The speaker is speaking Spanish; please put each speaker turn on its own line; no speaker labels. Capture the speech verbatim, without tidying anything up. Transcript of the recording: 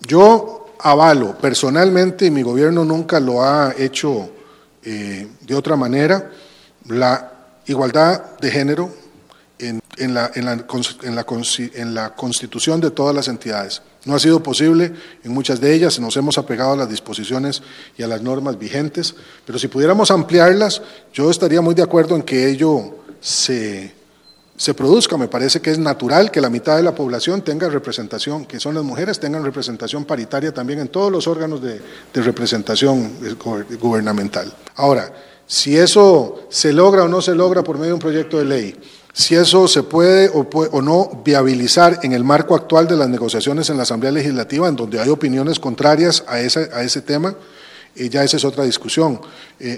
Yo avalo personalmente, y mi gobierno nunca lo ha hecho eh, de otra manera, la igualdad de género en, en, la, en, la, en, la, en la constitución de todas las entidades. No ha sido posible en muchas de ellas, nos hemos apegado a las disposiciones y a las normas vigentes, pero si pudiéramos ampliarlas, yo estaría muy de acuerdo en que ello se, se produzca. Me parece que es natural que la mitad de la población tenga representación, que son las mujeres, tengan representación paritaria también en todos los órganos de, de representación gubernamental. Ahora, si eso se logra o no se logra por medio de un proyecto de ley, si eso se puede o, puede o no viabilizar en el marco actual de las negociaciones en la Asamblea Legislativa, en donde hay opiniones contrarias a ese, a ese tema, eh, ya esa es otra discusión. Eh,